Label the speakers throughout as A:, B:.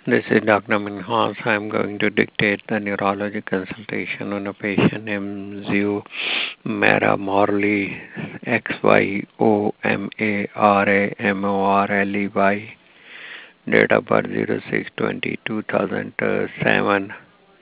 A: This is Dr. Minhas. I'm going to dictate the neurology consultation on a patient named Zio Mara Morley, XYOMARAMORLEY, date of birth 06/20/2007,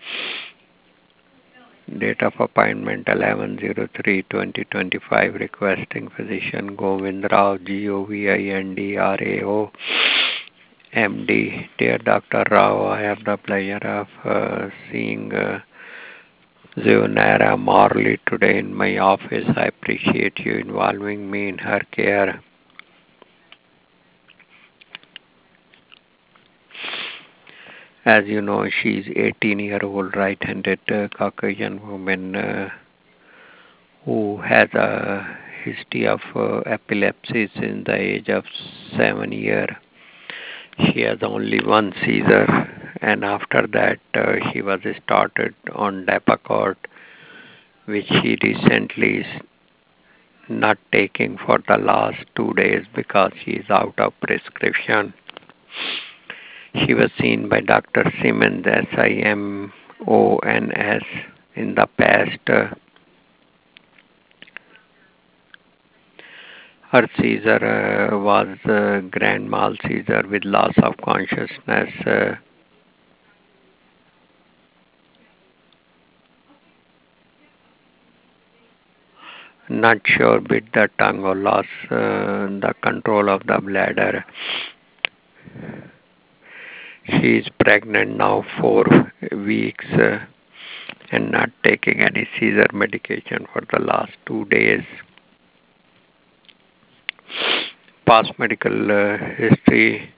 A: date of appointment 11/03/2025, requesting physician Govind Rao, GOVINDRAO, MD. Dear Dr. Rao, I have the pleasure of seeing Zionara Morley today in my office. I appreciate you involving me in her care. As you know, she's 18-year-old right-handed Caucasian woman who has a history of epilepsy since the age of 7 years. She has only one seizure, and after that she was started on Dapacort, which she recently is not taking for the last 2 days because she is out of prescription. She was seen by Dr. Simmons, SIMONS, in the past. Her seizure was grand mal seizure with loss of consciousness. Not sure, bit the tongue or lost the control of the bladder. She is pregnant now 4 weeks and not taking any seizure medication for the last 2 days. Past medical history: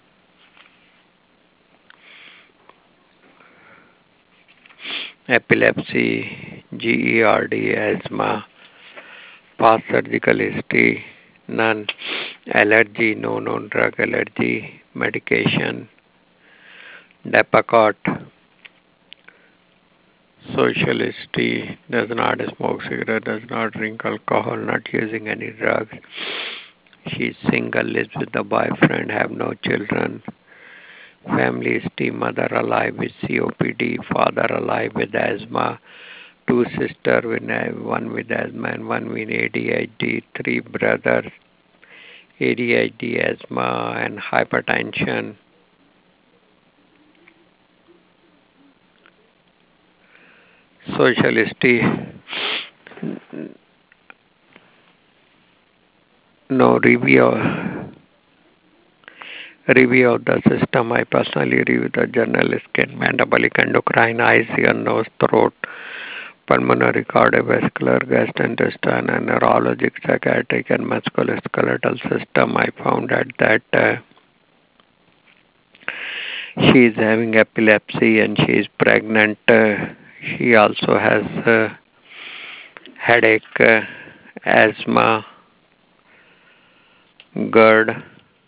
A: epilepsy, GERD, asthma. Past surgical history: none. Allergy, no known drug allergy. Medication: Dapacort. Social history: does not smoke cigarette, does not drink alcohol, not using any drugs. She is single, lives with a boyfriend, have no children. Family history: mother alive with COPD, father alive with asthma, two sisters, one with asthma and one with ADHD, three brothers, ADHD, asthma, and hypertension. Social history: no review of the system. I personally review the journal: skin, metabolic, endocrine, eyes, ear, nose, throat, pulmonary, cardiovascular, gastrointestinal, and neurologic, psychiatric, and musculoskeletal system. I found out that she is having epilepsy and she is pregnant. She also has headache, asthma, GERD,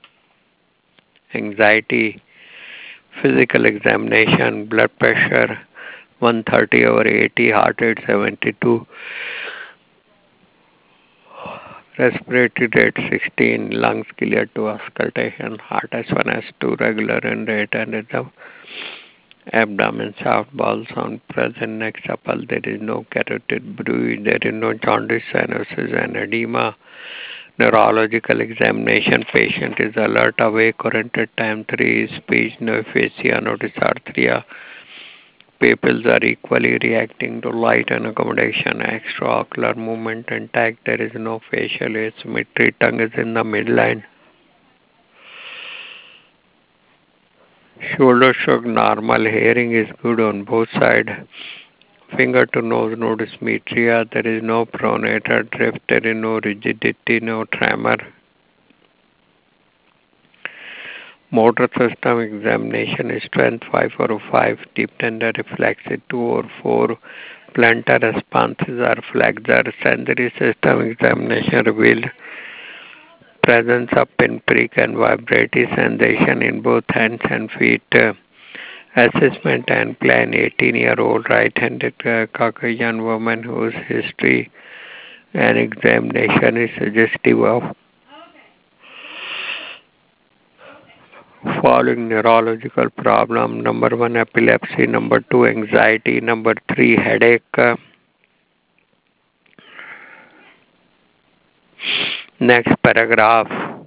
A: anxiety. Physical examination: blood pressure 130/80, heart rate 72, respiratory rate 16, lungs clear to auscultation, heart S1, S2 regular in rate and rhythm, abdomen soft, bowel sound present, neck supple, there is no carotid bruise, there is no jaundice, cyanosis, and edema. Neurological examination: patient is alert, awake, oriented time 3, speech, no aphasia, no dysarthria. Pupils are equally reacting to light and accommodation. Extraocular movement intact. There is no facial asymmetry. Tongue is in the midline. Shoulder shrug normal. Hearing is good on both sides. Finger to nose, no dysmetria. There is no pronator drift. There is no rigidity, no tremor. Motor system examination: strength 5/5, deep tender reflexes 2/4, plantar responses are flexor. Sensory system examination revealed presence of pinprick and vibratory sensation in both hands and feet. Assessment and plan: 18-year-old right-handed Caucasian woman whose history and examination is suggestive of following neurological problem. Number one, epilepsy. Number two, anxiety. Number three, headache. Next paragraph.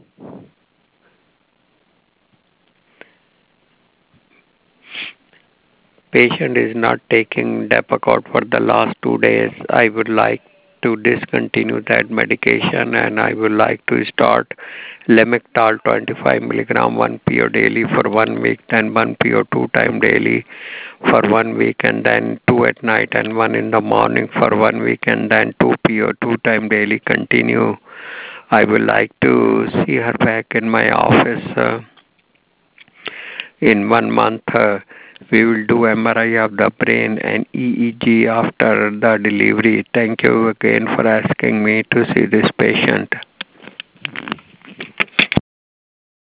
A: Patient is not taking Depakote for the last 2 days. I would like to discontinue that medication and I would like to start Lamictal 25 milligram 1 PO daily for 1 week, then 1 PO 2 times daily for 1 week, and then 2 at night and 1 in the morning for 1 week, and then 2 PO 2 times daily continue. I would like to see her back in my office in 1 month. We will do MRI of the brain and EEG after the delivery. Thank you again for asking me to see this patient.